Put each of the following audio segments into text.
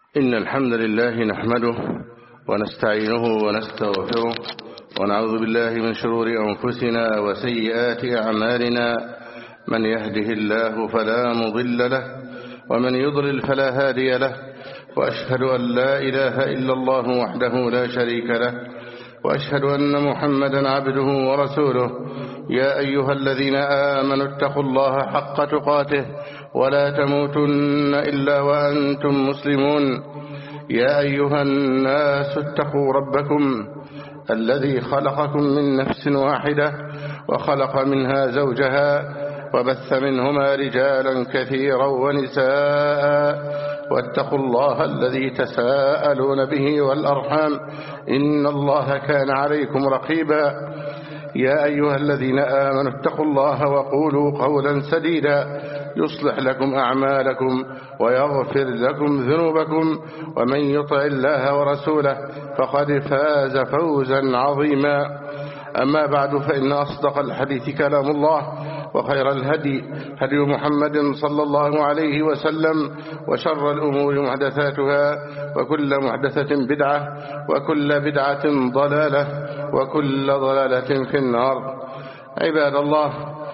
إن الحمد لله نحمده ونستعينه ونستغفره ونعوذ بالله من شرور أنفسنا وسيئات أعمالنا. من يهده الله فلا مضل له ومن يضلل فلا هادي له، وأشهد أن لا إله إلا الله وحده لا شريك له، وأشهد أن محمدا عبده ورسوله. يا أيها الذين آمنوا اتقوا الله حق تقاته ولا تموتن إلا وأنتم مسلمون. يا أيها الناس اتقوا ربكم الذي خلقكم من نفس واحدة وخلق منها زوجها وبث منهما رجالا كثيرا ونساء، واتقوا الله الذي تساءلون به والأرحام إن الله كان عليكم رقيبا. يا أيها الذين آمنوا اتقوا الله وقولوا قولا سديدا يصلح لكم أعمالكم ويغفر لكم ذنوبكم، ومن يطع الله ورسوله فقد فاز فوزا عظيما. أما بعد، فإن أصدق الحديث كلام الله، وخير الهدي هدي محمد صلى الله عليه وسلم، وشر الأمور محدثاتها، وكل محدثة بدعة، وكل بدعة ضلالة، وكل ضلالة في النار. عباد الله،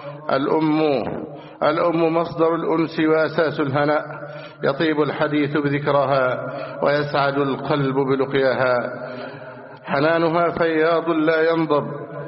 الأم مصدر الأنس وأساس الهناء، يطيب الحديث بذكرها ويسعد القلب بلقياها. حنانها فياض لا ينضب،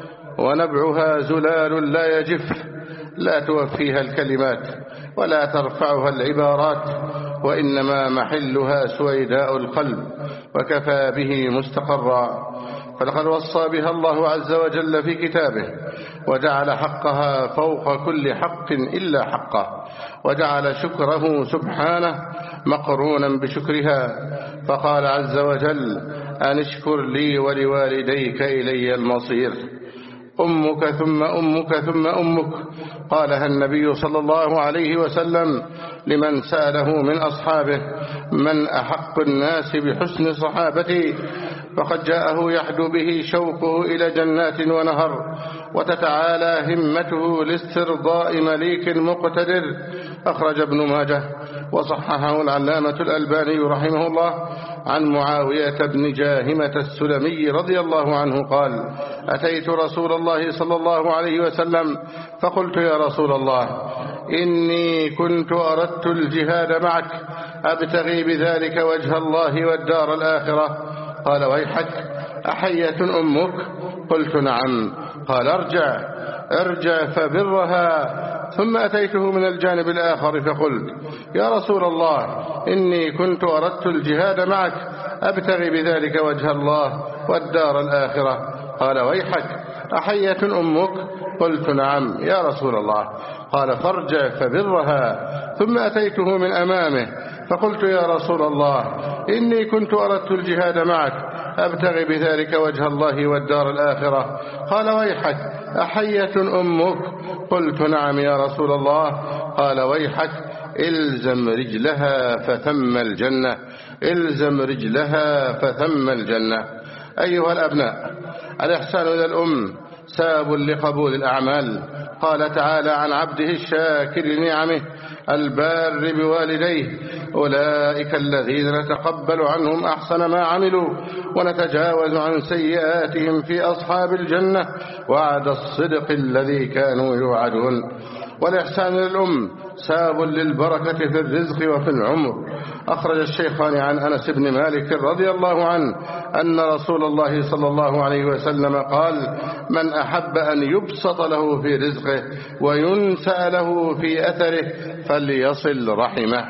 ونبعها زلال لا يجف، لا توفيها الكلمات ولا ترفعها العبارات، وإنما محلها سويداء القلب، وكفى به مستقرا. فلقد وصى بها الله عز وجل في كتابه، وجعل حقها فوق كل حق إلا حقه، وجعل شكره سبحانه مقرونا بشكرها، فقال عز وجل: أن اشكر لي ولوالديك إلي المصير. أمك ثم أمك ثم أمك، قالها النبي صلى الله عليه وسلم لمن سأله من أصحابه: من أحق الناس بحسن صحابتي؟ فقد جاءه يحدو به شوقه إلى جنات ونهر، وتتعالى همته لاسترضاء مليك مقتدر. أخرج ابن ماجه وصححه العلامة الألباني رحمه الله عن معاوية بن جاهمة السلمي رضي الله عنه قال: أتيت رسول الله صلى الله عليه وسلم فقلت: يا رسول الله، إني كنت أردت الجهاد معك أبتغي بذلك وجه الله والدار الآخرة. قال: ويحك، أحية أمك؟ قلت: نعم. قال: ارجع فبرها. ثم أتيته من الجانب الآخر فقلت: يا رسول الله، إني كنت أردت الجهاد معك أبتغي بذلك وجه الله والدار الآخرة. قال: ويحك، أحية أمك؟ قلت: نعم يا رسول الله. قال: فارجع فبرها. ثم أتيته من أمامه فقلت: يا رسول الله، إني كنت أردت الجهاد معك أبتغي بذلك وجه الله والدار الآخرة. قال: ويحك، أحية أمك؟ قلت: نعم يا رسول الله. قال: ويحك، إلزم رجلها فثم الجنة، إلزم رجلها فثم الجنة. أيها الأبناء، الإحسان إلى الأم سبب لقبول الأعمال. قال تعالى عن عبده الشاكر لنعمه البار بوالديه: أولئك الذين نتقبل عنهم أحسن ما عملوا ونتجاوز عن سيئاتهم في أصحاب الجنة وعد الصدق الذي كانوا يوعدون. والإحسان للأم سبب للبركة في الرزق وفي العمر. أخرج الشيخان عن أنس بن مالك رضي الله عنه أن رسول الله صلى الله عليه وسلم قال: من أحب أن يبسط له في رزقه وينسأ له في أثره فليصل رحمه.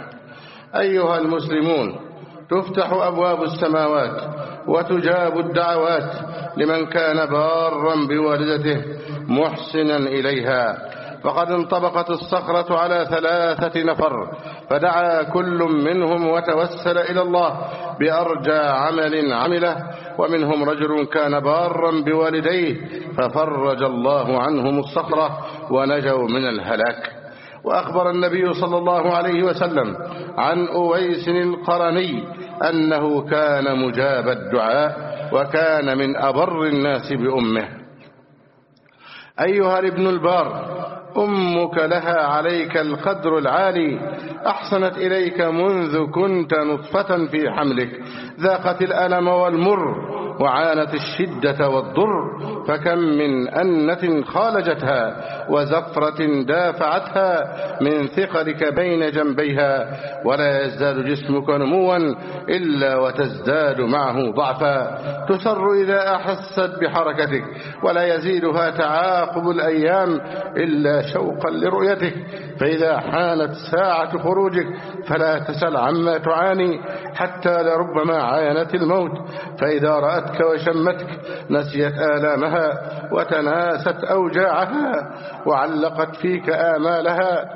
أيها المسلمون، تفتح أبواب السماوات وتجاب الدعوات لمن كان بارا بوالدته محسنا إليها. فقد انطبقت الصخرة على 3 نفر، فدعا كل منهم وتوسل إلى الله بأرجى عمل عمله، ومنهم رجل كان بارا بوالديه ففرج الله عنهم الصخرة ونجوا من الهلاك. وأخبر النبي صلى الله عليه وسلم عن أويس القرني أنه كان مجاب الدعاء وكان من أبر الناس بأمه. أيها الابن البار، أمك لها عليك القدر العالي، أحسنت إليك منذ كنت نطفة في حملك، ذاقت الألم والمر وعانت الشدة والضر، فكم من أنة خالجتها وزفرة دافعتها من ثقلك بين جنبيها، ولا يزداد جسمك نموا إلا وتزداد معه ضعفا، تسر إذا أحست بحركتك، ولا يزيدها تعاقب الأيام إلا شوقا لرؤيتك، فإذا حانت ساعة خروجك فلا تسل عما تعاني حتى لربما عاينت الموت، فإذا رأتك وشمتك نسيت آلامها وتناست أوجاعها وعلقت فيك آمالها،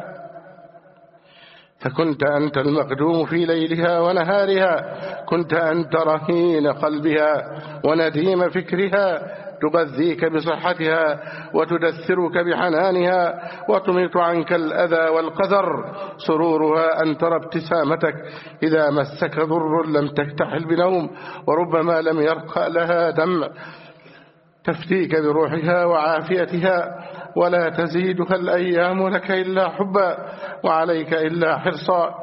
فكنت أنت المقدوم في ليلها ونهارها، كنت أنت رهين قلبها ونديم فكرها، تغذيك بصحتها وتدثرك بحنانها وتميط عنك الأذى والقذر، سرورها أن ترى ابتسامتك، إذا مسك ضر لم تكتحل بنوم وربما لم يرقى لها دمع، تفديك بروحها وعافيتها، ولا تزيدها الأيام لك إلا حبا وعليك إلا حرصا،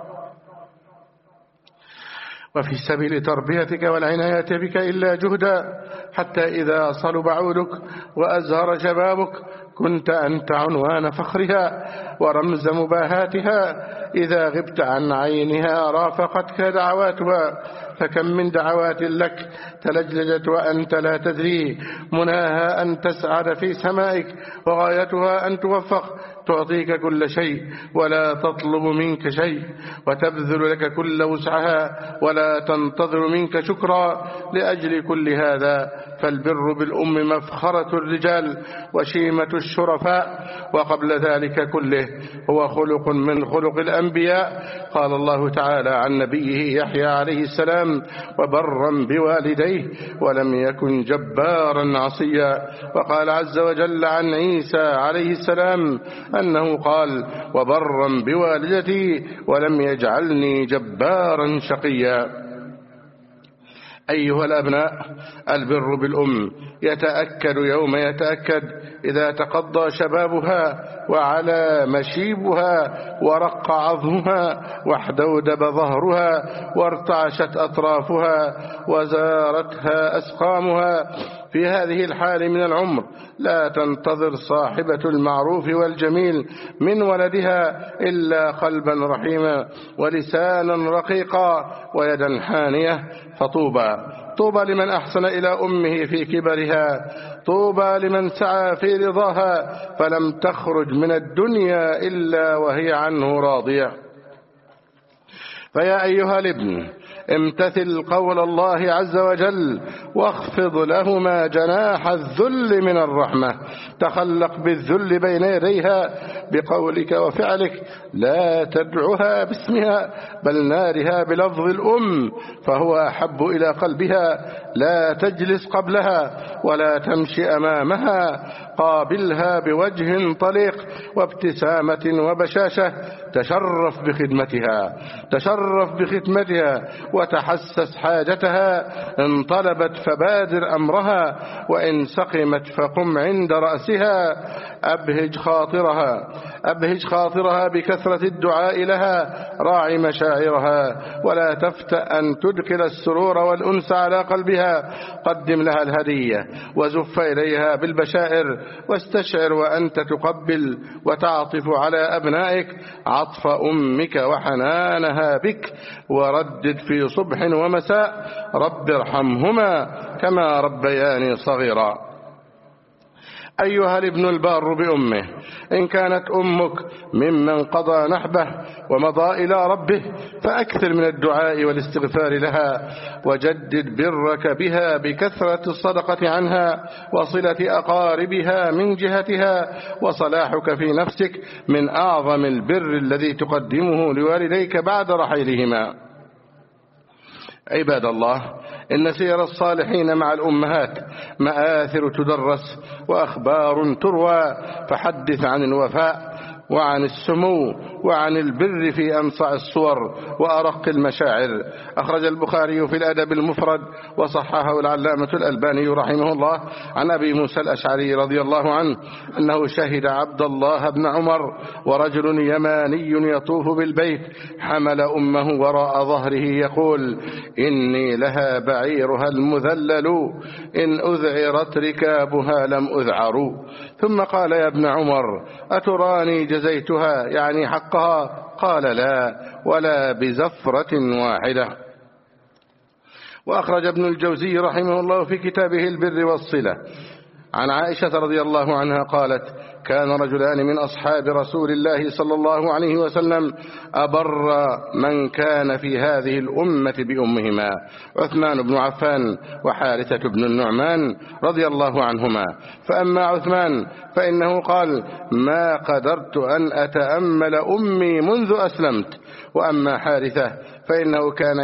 وفي سبيل تربيتك والعناية بك إلا جهدا، حتى إذا صلب عودك وأزهر شبابك كنت أنت عنوان فخرها ورمز مباهاتها، إذا غبت عن عينها رافقتك دعواتها، فكم من دعوات لك تلجلجت وأنت لا تدري، مناها أن تسعد في سمائك وغايتها أن توفق، تعطيك كل شيء ولا تطلب منك شيء، وتبذل لك كل وسعها ولا تنتظر منك شكرا، لأجل كل هذا فالبر بالأم مفخرة الرجال وشيمة الشرفاء، وقبل ذلك كله هو خلق من خلق الأنبياء، قال الله تعالى عن نبيه يحيى عليه السلام: وبرا بوالديه ولم يكن جبارا عصيا، وقال عز وجل عن عيسى عليه السلام أنه قال: وبرا بوالدتي ولم يجعلني جبارا شقيا. أيها الأبناء، البر بالأم يتأكد يوم يتأكد إذا تقضى شبابها وعلى مشيبها ورق عظمها واحدودب ظهرها وارتعشت أطرافها وزارتها أسقامها. في هذه الحال من العمر لا تنتظر صاحبة المعروف والجميل من ولدها إلا قلبا رحيما ولسانا رقيقا ويدا حانية، طوبى لمن أحسن إلى أمه في كبرها، طوبى لمن سعى في رضاها فلم تخرج من الدنيا إلا وهي عنه راضية. فيا أيها الابن، امتثل قول الله عز وجل واخفض لهما جناح الذل من الرحمة، تخلق بالذل بين يديها بقولك وفعلك، لا تدعها باسمها بل نارها بلفظ الأم فهو أحب إلى قلبها، لا تجلس قبلها ولا تمشي أمامها، قابلها بوجه طليق وابتسامة وبشاشة، تشرف بخدمتها وتحسس حاجتها، إن طلبت فبادر أمرها وإن سقمت فقم عند رأسها، أبهج خاطرها بكثرة الدعاء لها، راعي مشاعرها ولا تفتأ أن تدخل السرور والأنس على قلبها، قدم لها الهدية وزف إليها بالبشائر، واستشعر وأنت تقبل وتعطف على أبنائك عطف أمك وحنانها بك، وردد في صبح ومساء: رب ارحمهما كما ربياني صغيرا. أيها الابن البار بأمه، إن كانت أمك ممن قضى نحبه ومضى إلى ربه فأكثر من الدعاء والاستغفار لها، وجدد برك بها بكثرة الصدقة عنها وصلة أقاربها من جهتها، وصلاحك في نفسك من أعظم البر الذي تقدمه لوالديك بعد رحيلهما. عباد الله، إن سير الصالحين مع الأمهات مآثر تدرس وأخبار تروى، فحدث عن الوفاء وعن السمو وعن البر في أنصع الصور وأرق المشاعر. أخرج البخاري في الأدب المفرد وصححه العلامة الألباني رحمه الله عن أبي موسى الأشعري رضي الله عنه أنه شهد عبد الله بن عمر ورجل يماني يطوف بالبيت حمل أمه وراء ظهره يقول: إني لها بعيرها المذلل إن أذعرت ركابها لم أذعر. ثم قال: يا ابن عمر أتراني جزيتها يعني حقها؟ قال: لا، ولا بزفرة واحدة. وأخرج ابن الجوزي رحمه الله في كتابه البر والصلة عن عائشة رضي الله عنها قالت: كان رجلان من أصحاب رسول الله صلى الله عليه وسلم أبر من كان في هذه الأمة بأمهما، عثمان بن عفان وحارثة بن النعمان رضي الله عنهما. فأما عثمان فإنه قال: ما قدرت أن أتأمل أمي منذ أسلمت. وأما حارثة فإنه كان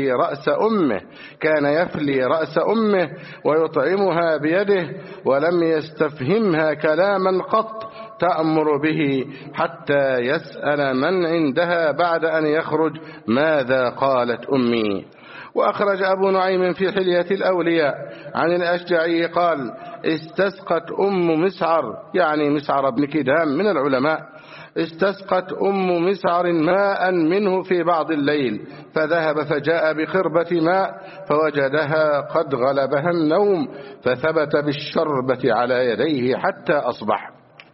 يفلي رأس أمه ويطعمها بيده ولم يستفهمها كلاما قط تأمر به حتى يسأل من عندها بعد أن يخرج: ماذا قالت أمي؟ وأخرج أبو نعيم في حلية الأولياء عن الأشجعي قال: استسقت أم مسعر يعني مسعر بن كدام من العلماء، استسقت أم مسعر ماء منه في بعض الليل، فذهب فجاء بقربة ماء فوجدها قد غلبها النوم فثبت بالشربة على يديه حتى أصبح.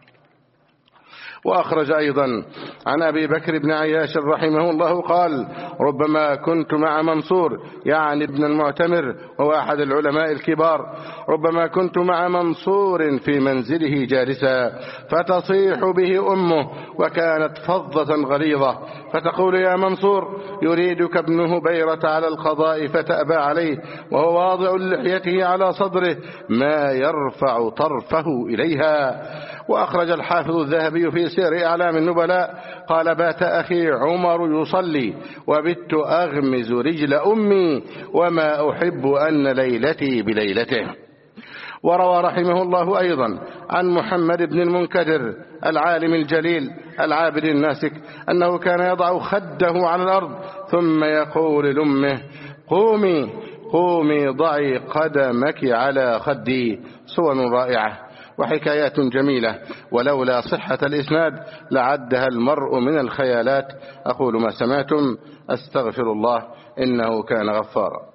وأخرج أيضا عن أبي بكر بن عياش رحمه الله قال: ربما كنت مع منصور يعني ابن المعتمر وهو أحد العلماء الكبار، ربما كنت مع منصور في منزله جالسا فتصيح به أمه وكانت فظة غليظة فتقول: يا منصور يريدك ابن هبيرة على القضاء فتأبى عليه وهو واضع لحيته على صدره ما يرفع طرفه إليها. وأخرج الحافظ الذهبي في سير أعلام النبلاء قال: بات أخي عمر يصلي وبت أغمز رجل أمي وما أحب أن ليلتي بليلته. وروى رحمه الله أيضا عن محمد بن المنكدر العالم الجليل العابد الناسك أنه كان يضع خده على الأرض ثم يقول لأمه: قومي ضعي قدمك على خدي. صور رائعة وحكايات جميلة، ولولا صحة الإسناد لعدها المرء من الخيالات. أقول ما سمعتم، أستغفر الله إنه كان غفارا.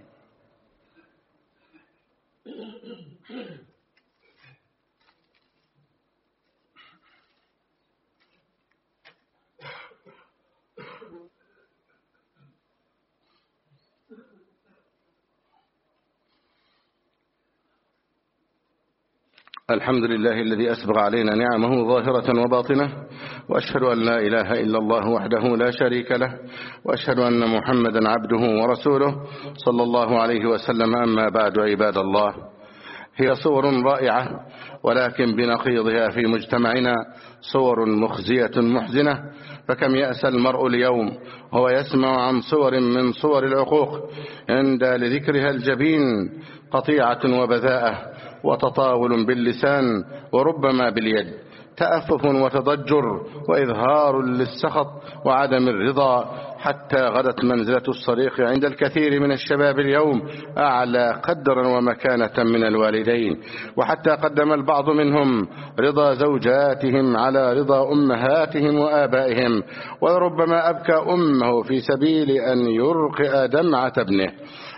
الحمد لله الذي أسبغ علينا نعمه ظاهرة وباطنة، وأشهد أن لا إله إلا الله وحده لا شريك له، وأشهد أن محمدا عبده ورسوله صلى الله عليه وسلم. أما بعد، عباد الله، هي صور رائعة ولكن بنقيضها في مجتمعنا صور مخزية محزنة. فكم يأسى المرء اليوم هو يسمع عن صور من صور العقوق عند لذكرها الجبين قطيعة وبذاءة وتطاول باللسان وربما باليد، تأفف وتضجر وإظهار للسخط وعدم الرضا، حتى غدت منزلة الصريخ عند الكثير من الشباب اليوم أعلى قدرا ومكانة من الوالدين، وحتى قدم البعض منهم رضا زوجاتهم على رضا أمهاتهم وآبائهم، وربما أبكى أمه في سبيل أن يرقئ دمعة ابنه.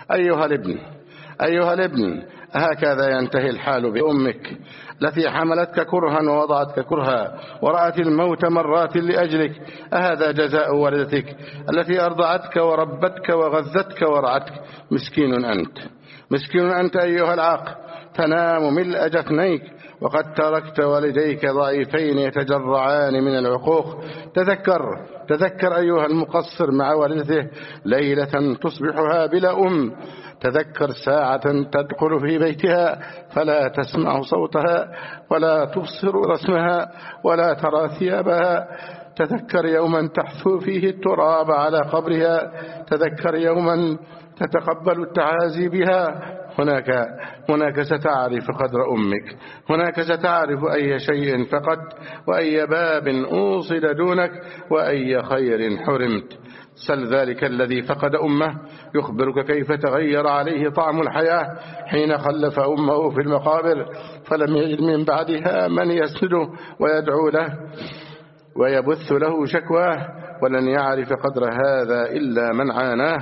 أيها الابن، هكذا ينتهي الحال بأمك التي حملتك كرها ووضعتك كرها ورأت الموت مرات لأجلك. أهذا جزاء والدتك التي أرضعتك وربتك وغذتك ورعتك؟ مسكين أنت أيها العاق، تنام ملء جفنيك وقد تركت والديك ضعيفين يتجرعان من العقوق. تذكر أيها المقصر مع والدته ليلة تصبحها بلا أم، تذكر ساعة تدخل في بيتها فلا تسمع صوتها ولا تبصر رسمها ولا ترى ثيابها. تذكر يوما تحثو فيه التراب على قبرها، تذكر يوما تتقبل التعازي بها هناك ستعرف قدر أمك، هناك ستعرف أي شيء فقدت وأي باب أوصل دونك وأي خير حرمت. سل ذلك الذي فقد أمه يخبرك كيف تغير عليه طعم الحياة حين خلف أمه في المقابر فلم يجد من بعدها من يسنده ويدعو له ويبث له شكواه، ولن يعرف قدر هذا إلا من عاناه.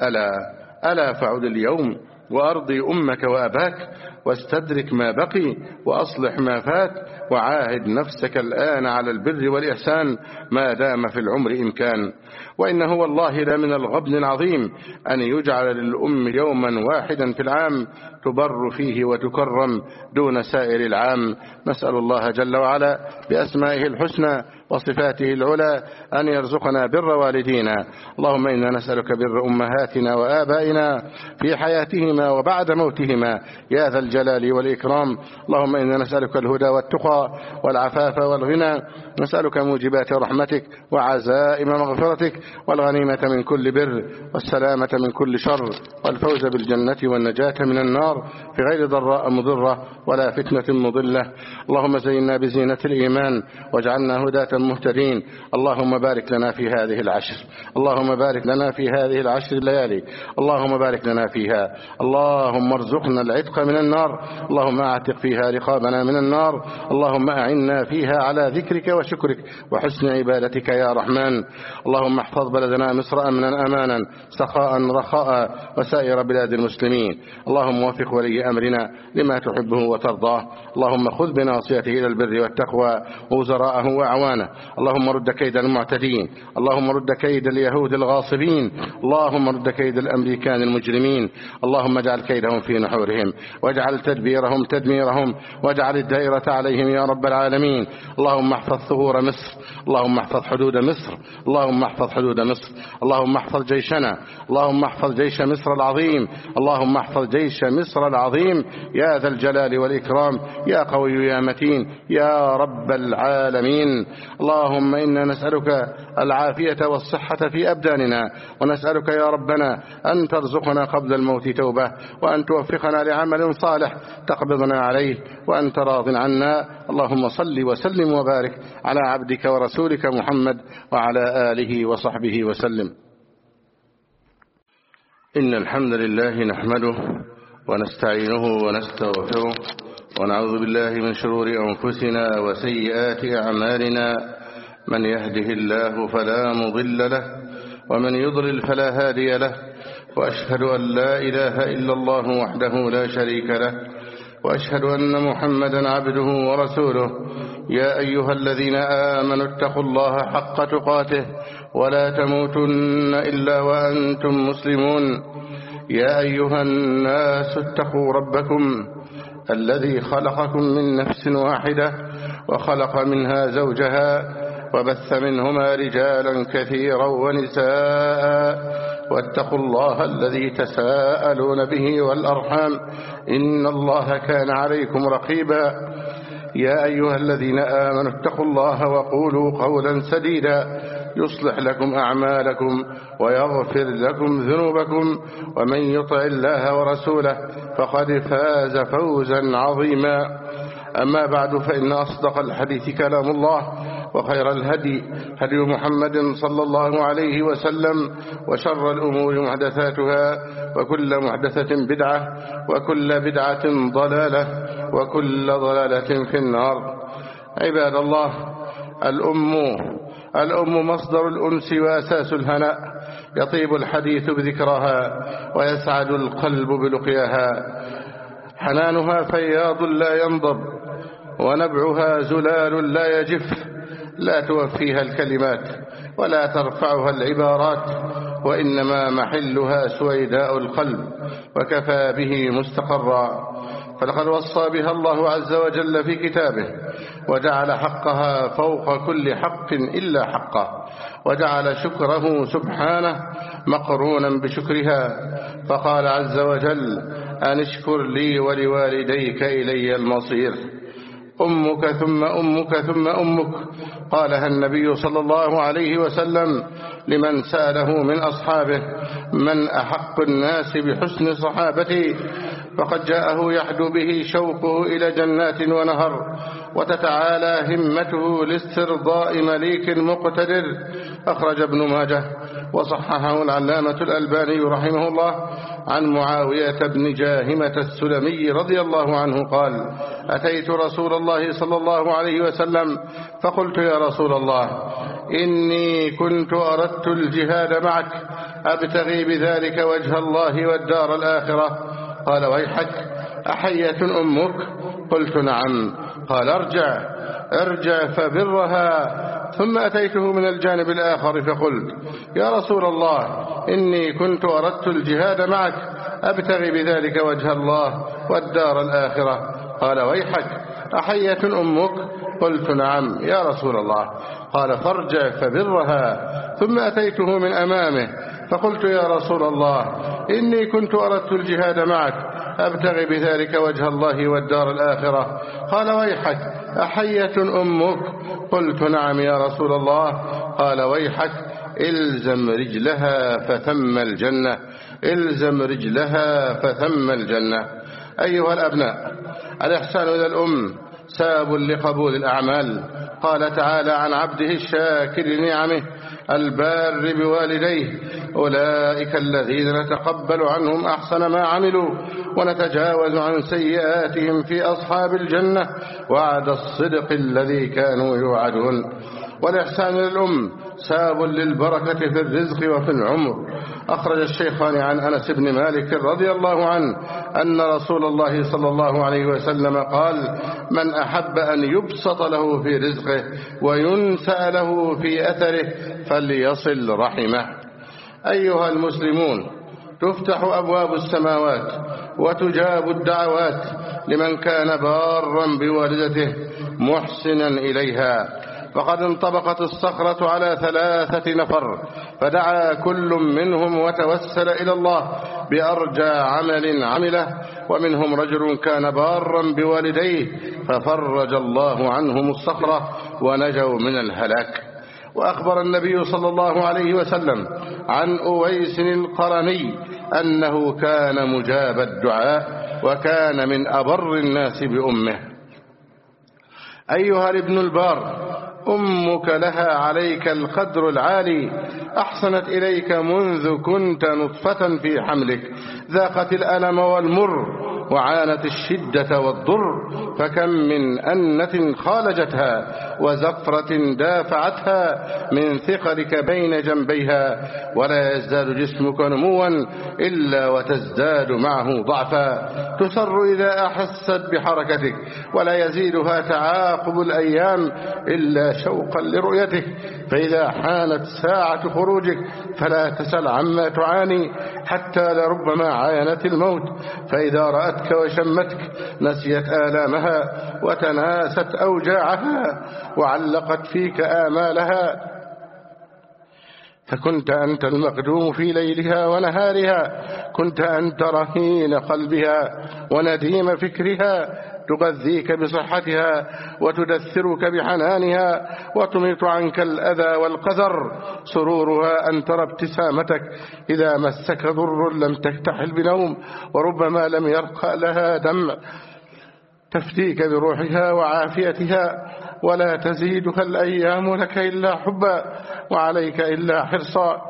ألا فعد اليوم وأرضي أمك وأباك واستدرك ما بقي وأصلح ما فات، وعاهد نفسك الآن على البر والإحسان ما دام في العمر إمكان. وإنه والله لمن الغبن العظيم أن يجعل للأم يوما واحدا في العام تبر فيه وتكرم دون سائر العام. نسأل الله جل وعلا بأسمائه الحسنى وصفاته العلى أن يرزقنا بر والدينا. اللهم إنا نسألك بر أمهاتنا وآبائنا في حياتهما وبعد موتهما يا ذا الجلال والإكرام. اللهم إنا نسألك الهدى والتقى والعفاف والغنى، نسألك موجبات رحمتك وعزائم مغفرتك والغنيمة من كل بر والسلامة من كل شر والفوز بالجنة والنجاة من النار في غير ضراء مضرة ولا فتنة مضلة. اللهم زينا بزينة الإيمان واجعلنا هداة مهتدين. اللهم بارك لنا في هذه العشر، اللهم بارك لنا في هذه العشر الليالي، اللهم بارك لنا فيها. اللهم ارزقنا العتق من النار، اللهم اعتق فيها رقابنا من النار. اللهم أعنا فيها على ذكرك وشكرك وحسن عبادتك يا رحمن. اللهم احفظ بلدنا مصر أمنا أمانا سخاء رخاء وسائر بلاد المسلمين. اللهم وفق ولي أمرنا لما تحبه وترضاه. اللهم خذ بناصيته إلى البر والتقوى ووزراءه وأعوانه. اللهم رد كيد المعتدين، اللهم رد كيد اليهود الغاصبين، اللهم رد كيد الأمريكان المجرمين. اللهم اجعل كيدهم في نحورهم واجعل تدبيرهم تدميرهم واجعل الدائرة عليهم يا رب العالمين. اللهم احفظ ثغور مصر، اللهم احفظ حدود مصر، اللهم احفظ حدود مصر، اللهم احفظ جيشنا، اللهم احفظ جيش مصر العظيم، اللهم احفظ جيش مصر العظيم يا ذا الجلال والإكرام يا قوي يا متين يا رب العالمين. اللهم إنا نسألك العافية والصحة في أبداننا، ونسألك يا ربنا أن ترزقنا قبل الموت توبة، وأن توفقنا لعمل صالح تقبضنا عليه وأنت راض عنا. اللهم صل وسلم وبارك على عبدك ورسولك محمد وعلى آله وصحبه وسلم. إن الحمد لله نحمده ونستعينه ونستغفره ونعوذ بالله من شرور أنفسنا وسيئات أعمالنا، من يهده الله فلا مضل له ومن يضلل فلا هادي له، وأشهد أن لا إله إلا الله وحده لا شريك له، وأشهد أن محمدا عبده ورسوله. يا أيها الذين آمنوا اتقوا الله حق تقاته ولا تموتن إلا وأنتم مسلمون. يا أيها الناس اتقوا ربكم الذي خلقكم من نفس واحدة وخلق منها زوجها وبث منهما رجالا كثيرا ونساء، واتقوا الله الذي تساءلون به والأرحام إن الله كان عليكم رقيبا. يا أيها الذين آمنوا اتقوا الله وقولوا قولا سديدا يصلح لكم أعمالكم ويغفر لكم ذنوبكم، ومن يطع الله ورسوله فقد فاز فوزا عظيما. أما بعد، فإن أصدق الحديث كلام الله، وخير الهدي هدي محمد صلى الله عليه وسلم، وشر الأمور محدثاتها، وكل محدثة بدعة، وكل بدعة ضلالة، وكل ضلالة في النار. عباد الله، الأم مصدر الأنس وأساس الهناء، يطيب الحديث بذكرها ويسعد القلب بلقياها. حنانها فياض لا ينضب، ونبعها زلال لا يجف، لا توفيها الكلمات ولا ترفعها العبارات، وإنما محلها سويداء القلب، وكفى به مستقرا. فلقد وصى بها الله عز وجل في كتابه، وجعل حقها فوق كل حق إلا حقه، وجعل شكره سبحانه مقرونا بشكرها، فقال عز وجل: أن اشكر لي ولوالديك إلي المصير. أمك ثم أمك ثم أمك، قالها النبي صلى الله عليه وسلم لمن سأله من أصحابه: من أحق الناس بحسن صحابتي؟ فقد جاءه يحدو به شوقه إلى جنات ونهر، وتتعالى همته لاسترضاء مليك مقتدر. أخرج ابن ماجه وصححه العلامة الألباني رحمه الله عن معاوية بن جاهمة السلمي رضي الله عنه قال: أتيت رسول الله صلى الله عليه وسلم فقلت: يا رسول الله، إني كنت أردت الجهاد معك أبتغي بذلك وجه الله والدار الآخرة. قال: ويحك، أحية أمك؟ قلت: نعم. قال: ارجع فبرها. ثم أتيته من الجانب الآخر فقلت: يا رسول الله، إني كنت أردت الجهاد معك أبتغي بذلك وجه الله والدار الآخرة. قال: ويحك، أحية أمك؟ قلت: نعم يا رسول الله. قال: فارجع فبرها. ثم أتيته من أمامه فقلت: يا رسول الله، إني كنت أردت الجهاد معك أبتغي بذلك وجه الله والدار الآخرة. قال: ويحك، أحية أمك؟ قلت: نعم يا رسول الله. قال: ويحك، إلزم رجلها فثم الجنة، إلزم رجلها فثم الجنة. أيها الأبناء، الإحسان إلى الأم سبب لقبول الأعمال. قال تعالى عن عبده الشاكر لنعمه البار بوالديه: أولئك الذين نتقبل عنهم أحسن ما عملوا ونتجاوز عن سيئاتهم في أصحاب الجنة وعد الصدق الذي كانوا يوعدون. والإحسان للأم سبب للبركة في الرزق وفي العمر. أخرج الشيخان عن أنس بن مالك رضي الله عنه أن رسول الله صلى الله عليه وسلم قال: من أحب أن يبسط له في رزقه وينسأ له في أثره فليصل رحمه. أيها المسلمون، تفتح أبواب السماوات وتجاب الدعوات لمن كان بارا بوالدته محسنا إليها. فقد انطبقت الصخرة على 3 نفر فدعا كل منهم وتوسل إلى الله بأرجى عمل عمله، ومنهم رجل كان بارا بوالديه ففرج الله عنهم الصخرة ونجوا من الهلاك. وأخبر النبي صلى الله عليه وسلم عن أويس القرني أنه كان مجاب الدعاء وكان من أبر الناس بأمه. أيها الابن البار، أمك لها عليك القدر العالي، أحسنت إليك منذ كنت نطفة في حملك، ذاقت الألم والمر وعانت الشدة والضر، فكم من أنة خالجتها وزفرة دافعتها من ثقلك بين جنبيها، ولا يزداد جسمك نموا إلا وتزداد معه ضعفا، تسر إذا أحست بحركتك، ولا يزيدها تعاقب الأيام إلا شوقا لرؤيتك، فإذا حانت ساعة خروجك فلا تسل عما تعاني حتى لربما عاينت الموت، فإذا رأتك وشمتك نسيت آلامها وتناست أوجاعها وعلقت فيك آمالها، فكنت أنت المقدوم في ليلها ونهارها، كنت أنت رهين قلبها ونديم فكرها، تغذيك بصحتها وتدثرك بحنانها وتميط عنك الأذى والقذر، سرورها أن ترى ابتسامتك، إذا مسك ضر لم تكتحل بنوم وربما لم يرقى لها دمع، تفديك بروحها وعافيتها، ولا تزيدها الأيام لك إلا حبا وعليك إلا حرصا،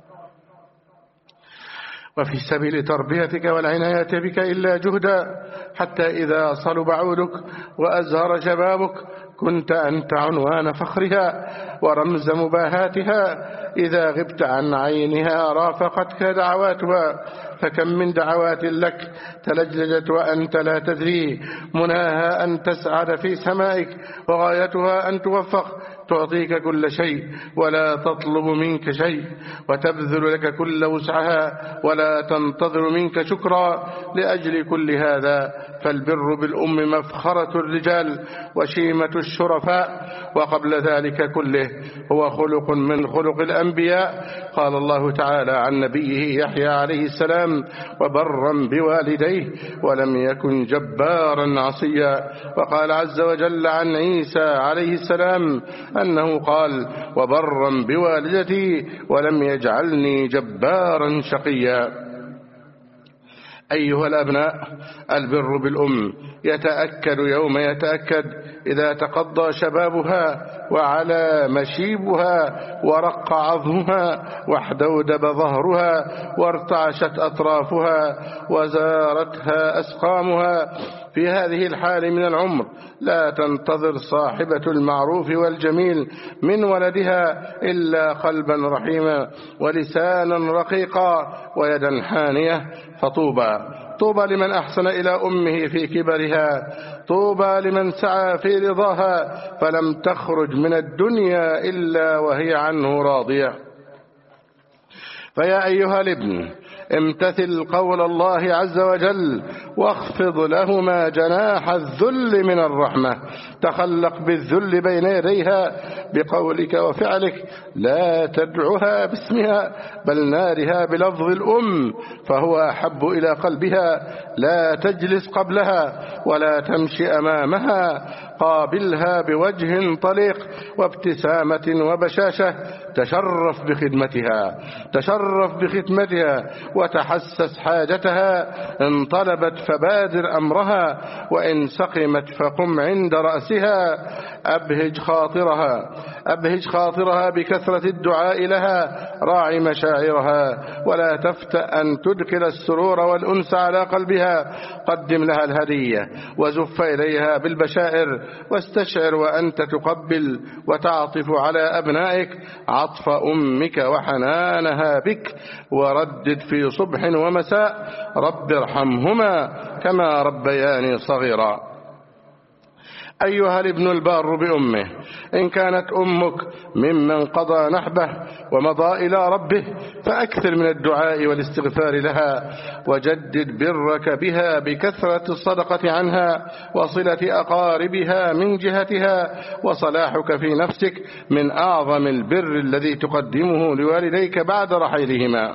وفي سبيل تربيتك والعناية بك إلا جهدا، حتى إذا صلب عودك وأزهر شبابك كنت أنت عنوان فخرها ورمز مباهاتها، إذا غبت عن عينها رافقتك دعواتها، فكم من دعوات لك تلجلجت وأنت لا تدري، مناها أن تسعد في سمائك وغايتها أن توفق، تعطيك كل شيء ولا تطلب منك شيء، وتبذل لك كل وسعها ولا تنتظر منك شكرا. لأجل كل هذا فالبر بالأم مفخرة الرجال وشيمة الشرفاء، وقبل ذلك كله هو خلق من خلق الأنبياء. قال الله تعالى عن نبيه يحيى عليه السلام: وبرا بوالديه ولم يكن جبارا عصيا. وقال عز وجل عن عيسى عليه السلام أنه قال: وبرا بوالدتي ولم يجعلني جبارا شقيا. أيها الأبناء، البر بالأم يتأكد يوم يتأكد إذا تقضى شبابها وعلى مشيبها ورق عظمها واحدودب ظهرها وارتعشت أطرافها وزارتها أسقامها. في هذه الحال من العمر لا تنتظر صاحبة المعروف والجميل من ولدها إلا قلبا رحيما ولسانا رقيقا ويدا حانية. طوبى لمن أحسن إلى أمه في كبرها، طوبى لمن سعى في رضاها فلم تخرج من الدنيا إلا وهي عنه راضية. فيا أيها الابن، امتثل قول الله عز وجل واخفض لهما جناح الذل من الرحمة. تخلق بالذل بين يديها بقولك وفعلك، لا تدعها باسمها بل نارها بلفظ الأم فهو أحب إلى قلبها. لا تجلس قبلها ولا تمشي أمامها، قابلها بوجه طليق وابتسامة وبشاشة. تشرف بخدمتها وتحسس حاجتها. إن طلبت فبادر أمرها، وإن سقمت فقم عند رأسها. أبهج خاطرها بكثرة الدعاء لها. راعي مشاعرها ولا تفتأ أن تدخل السرور والأنس على قلبها. قدم لها الهدية وزف إليها بالبشائر، واستشعر وأنت تقبل وتعطف على أبنائك عطف أمك وحنانها بك. وردد في صبح ومساء: رب ارحمهما كما ربياني صغيرا. أيها الابن البار بأمه، إن كانت أمك ممن قضى نحبه ومضى إلى ربه فأكثر من الدعاء والاستغفار لها، وجدد برك بها بكثرة الصدقة عنها وصلة أقاربها من جهتها. وصلاحك في نفسك من أعظم البر الذي تقدمه لوالديك بعد رحيلهما.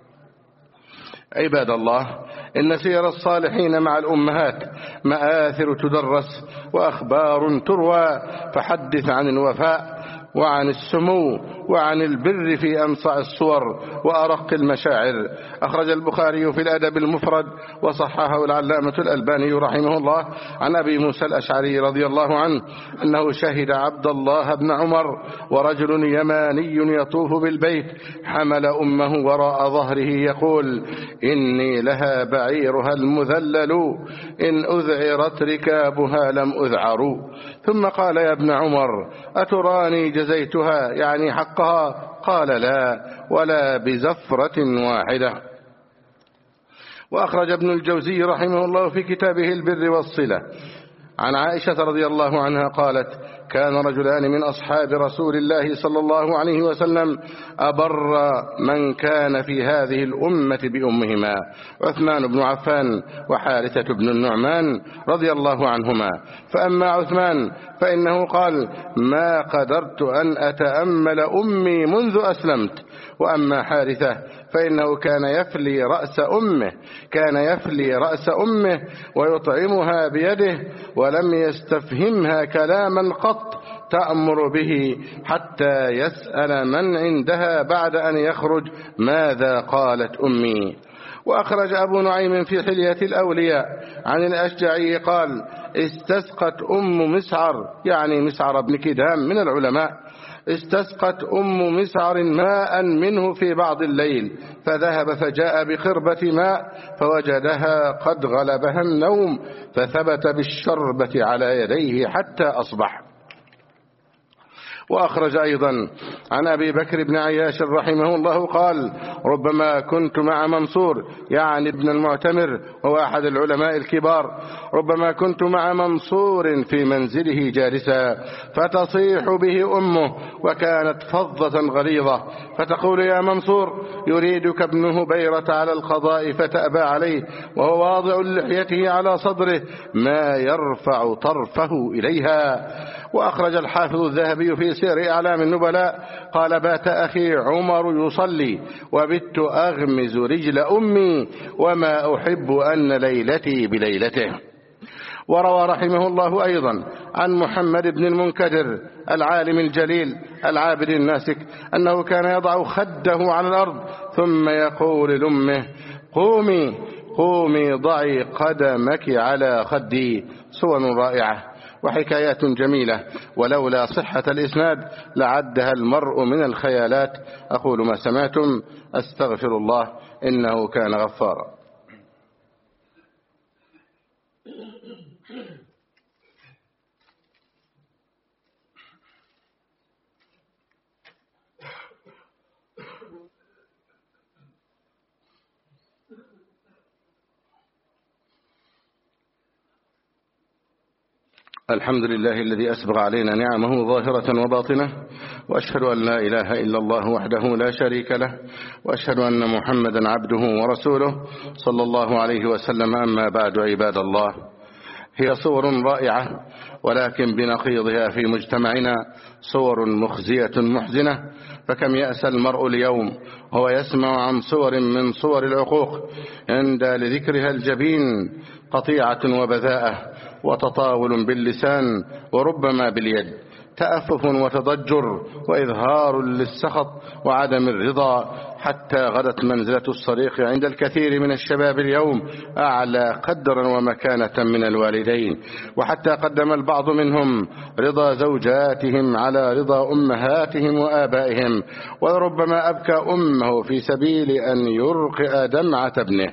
عباد الله، إن سير الصالحين مع الأمهات مآثر تدرس وأخبار تروى، فحدث عن الوفاء وعن السمو وعن البر في أنصع الصور وأرق المشاعر. أخرج البخاري في الأدب المفرد وصححه العلامة الألباني رحمه الله عن أبي موسى الأشعري رضي الله عنه أنه شهد عبد الله بن عمر ورجل يماني يطوف بالبيت حمل أمه وراء ظهره يقول: إني لها بعيرها المذلل، إن أذعرت ركابها لم أذعر. ثم قال: يا ابن عمر، أتراني جزيتها يعني حقها؟ قال: لا، ولا بزفرة واحدة. وأخرج ابن الجوزي رحمه الله في كتابه البر والصلة عن عائشة رضي الله عنها قالت: كان رجلان من أصحاب رسول الله صلى الله عليه وسلم أبر من كان في هذه الأمة بأمهما، عثمان بن عفان وحارثة بن النعمان رضي الله عنهما. فأما عثمان فإنه قال: ما قدرت أن أتأمل أمي منذ أسلمت. وأما حارثة فإنه كان يفلي رأس أمه ويطعمها بيده، ولم يستفهمها كلاما قط تأمر به حتى يسأل من عندها بعد أن يخرج: ماذا قالت أمي؟ وأخرج أبو نعيم في حلية الأولياء عن الأشجعي قال: استسقت أم مسعر، يعني مسعر بن كدام من العلماء، استسقت أم مسعر ماء منه في بعض الليل، فذهب فجاء بخربة ماء فوجدها قد غلبها النوم، فثبت بالشربة على يديه حتى أصبح. وأخرج أيضا عن أبي بكر بن عياش رحمه الله قال: ربما كنت مع منصور، يعني ابن المعتمر وهو أحد العلماء الكبار، ربما كنت مع منصور في منزله جالسا فتصيح به أمه، وكانت فظة غليظة، فتقول: يا منصور، يريدك ابن هبيرة على القضاء، فتأبى عليه وهو واضع لحيته على صدره ما يرفع طرفه إليها. وأخرج الحافظ الذهبي في سير أعلام النبلاء قال: بات أخي عمر يصلي وبت أغمز رجل أمي وما أحب أن ليلتي بليلته. وروى رحمه الله أيضا عن محمد بن المنكدر العالم الجليل العابد الناسك أنه كان يضع خده على الأرض ثم يقول لأمه: قومي قومي ضعي قدمك على خدي. صور رائعة وحكايات جميلة، ولولا صحة الإسناد لعدها المرء من الخيالات. أقول ما سمعتم، أستغفر الله إنه كان غفارا. الحمد لله الذي أسبغ علينا نعمه ظاهرة وباطنة، وأشهد أن لا إله إلا الله وحده لا شريك له، وأشهد أن محمدا عبده ورسوله صلى الله عليه وسلم. أما بعد، عباد الله، هي صور رائعة، ولكن بنقيضها في مجتمعنا صور مخزية محزنة. فكم يأسى المرء اليوم هو يسمع عن صور من صور العقوق عند لذكرها الجبين قطيعة وبذاءة وتطاول باللسان وربما باليد، تأفف وتضجر وإظهار للسخط وعدم الرضا، حتى غدت منزلة الصريخ عند الكثير من الشباب اليوم أعلى قدرا ومكانة من الوالدين، وحتى قدم البعض منهم رضا زوجاتهم على رضا أمهاتهم وآبائهم، وربما أبكى أمه في سبيل أن يرقئ دمعة ابنه.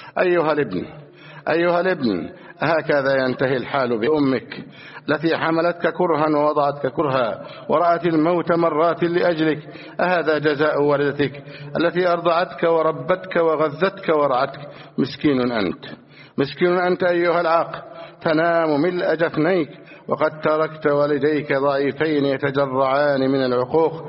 أيها الابن، هكذا ينتهي الحال بأمك التي حملتك كرها ووضعتك كرها ورأت الموت مرات لأجلك. أهذا جزاء والدتك التي أرضعتك وربتك وغذتك ورعتك؟ مسكين أنت أيها العاق، تنام ملء جفنيك وقد تركت والديك ضعيفين يتجرعان من العقوق.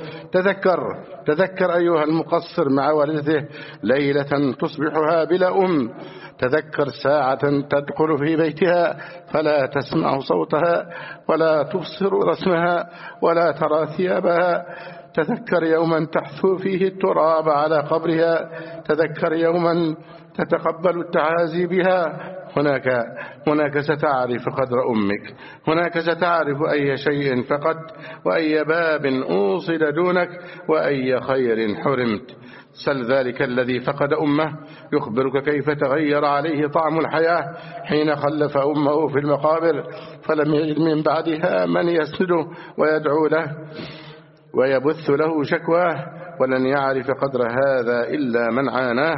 تذكر أيها المقصر مع والدته ليلة تصبحها بلا أم، تذكر ساعة تدخل في بيتها فلا تسمع صوتها ولا تبصر رسمها ولا ترى ثيابها. تذكر يوما تحثو فيه التراب على قبرها، تذكر يوما تتقبل التعازي بها. هناك ستعرف قدر أمك، هناك ستعرف أي شيء فقدت وأي باب أوصل دونك وأي خير حرمت. سل ذلك الذي فقد أمه يخبرك كيف تغير عليه طعم الحياة حين خلف أمه في المقابر، فلم يجد من بعدها من يسنده ويدعو له ويبث له شكواه، ولن يعرف قدر هذا إلا من عاناه.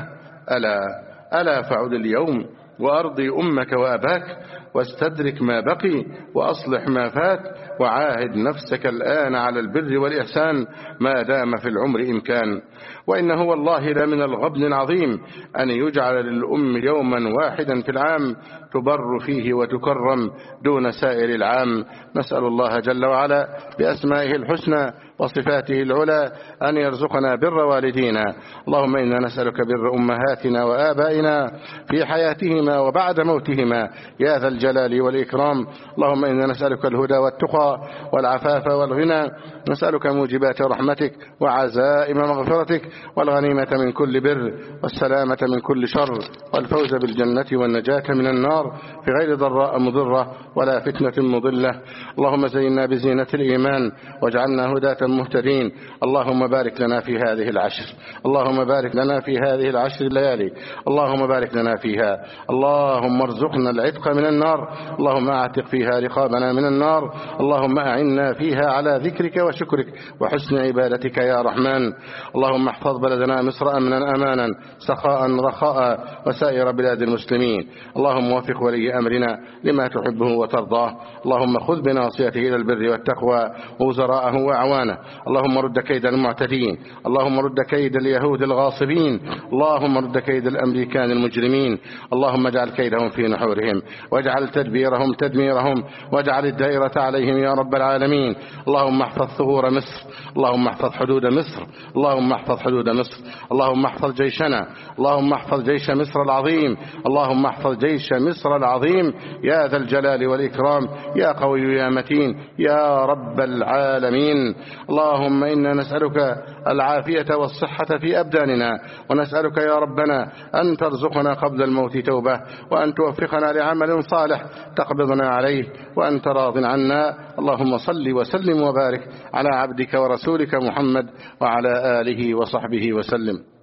ألا فعد اليوم وأرضي أمك وأباك، واستدرك ما بقي وأصلح ما فات، وعاهد نفسك الآن على البر والإحسان ما دام في العمر إمكان. وإنه والله لمن الغبن العظيم أن يجعل للأم يوما واحدا في العام تبر فيه وتكرم دون سائر العام. نسأل الله جل وعلا بأسمائه الحسنى وصفاته العلى أن يرزقنا بر والدينا. اللهم إنا نسألك بر أمهاتنا وآبائنا في حياتهما وبعد موتهما يا ذا الجلال والإكرام. اللهم إنا نسألك الهدى والتقى والعفاف والغنى، نسألك موجبات رحمتك وعزائم مغفرتك والغنيمة من كل بر والسلامة من كل شر والفوز بالجنة والنجاة من النار في غير ضراء مضرة ولا فتنة مضلة. اللهم زينا بزينة الإيمان واجعلنا هداة مهتدين. اللهم بارك لنا في هذه العشر، اللهم بارك لنا في هذه العشر الليالي، اللهم بارك لنا فيها. اللهم ارزقنا العتق من النار، اللهم اعتق فيها رقابنا من النار. اللهم أعنا فيها على ذكرك وشكرك وحسن عبادتك يا رحمن. اللهم احفظ بلدنا مصر أمنا أمانا سخاء رخاء وسائر بلاد المسلمين. اللهم وفق ولي أمرنا لما تحبه وترضاه. اللهم خذ بناصيته إلى البر والتقوى وزراءه وأعوانه. اللهم رد كيد المعتدين، اللهم رد كيد اليهود الغاصبين، اللهم رد كيد الأمريكان المجرمين. اللهم اجعل كيدهم في نحورهم واجعل تدبيرهم تدميرهم واجعل الدائرة عليهم يا رب العالمين. اللهم احفظ ثغور مصر، اللهم احفظ حدود مصر، اللهم احفظ حدود مصر، اللهم احفظ جيشنا، اللهم احفظ جيش مصر العظيم، اللهم احفظ جيش مصر العظيم يا ذا الجلال والإكرام يا قوي يا متين يا رب العالمين. اللهم إنا نسألك العافية والصحة في أبداننا، ونسألك يا ربنا أن ترزقنا قبل الموت توبة، وأن توفقنا لعمل صالح تقبضنا عليه وأنت راض عنا. اللهم صل وسلم وبارك على عبدك ورسولك محمد وعلى آله وصحبه وسلم.